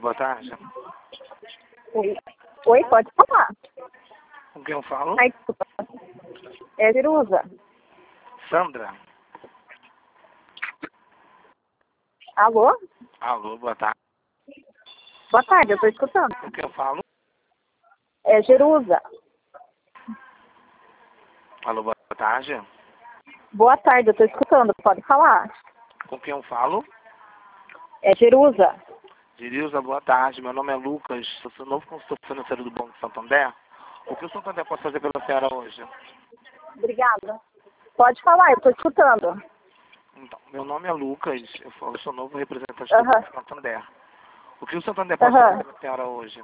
boa tarde. Oi, pode falar. Com quem eu falo? Ai, desculpa. É Jerusa. Sandra. Alô? Alô, boa tarde. Boa tarde, eu tô escutando. Com quem eu falo? É Jerusa. Alô, boa tarde. Boa tarde, eu tô escutando. Pode falar. Com quem eu falo? É Jerusa. Dirilza, boa tarde. Meu nome é Lucas. Eu sou novo consultor financeiro do Banco Santander. O que o Santander pode fazer pela senhora hoje? Obrigada. Pode falar, eu tô escutando. Então, meu nome é Lucas. Eu sou novo representante do Aham. Banco Santander. O que o Santander pode fazer pela senhora hoje?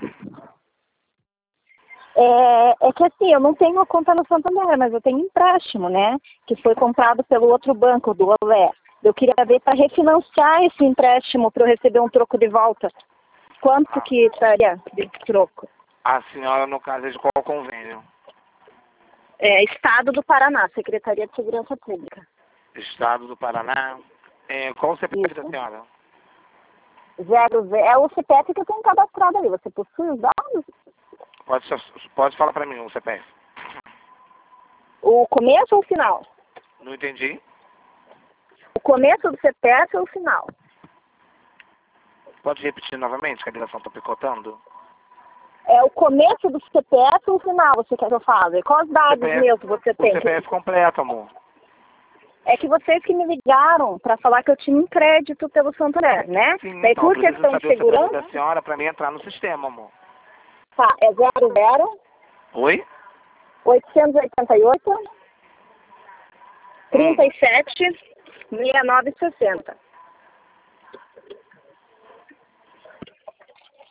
É que assim, eu não tenho conta no Santander, mas eu tenho empréstimo, né? Que foi comprado pelo outro banco, do Olé. Eu queria ver para refinanciar esse empréstimo para eu receber um troco de volta. Quanto que estaria de troco? A senhora, no caso, é de qual convênio? É Estado do Paraná, Secretaria de Segurança Pública. Estado do Paraná. Qual o CPF da Isso. senhora? 00, é o CPF que eu tenho cadastrado ali. Você possui os dados? Pode falar para mim o CPF. O começo ou o final? Não entendi. O começo do CPF ou o final? Pode repetir novamente, que a ligação está picotando? É o começo do CPF ou o final, você quer que eu fale? Quais dados meus você O tem? CPF completo, amor. É que vocês que me ligaram para falar que eu tinha um crédito pelo Santander, né? Sim, Daí então, por preciso questão de saber o CPF segurança, da senhora para mim entrar no sistema, amor. tá, é 00 Oi? 888 37 6960.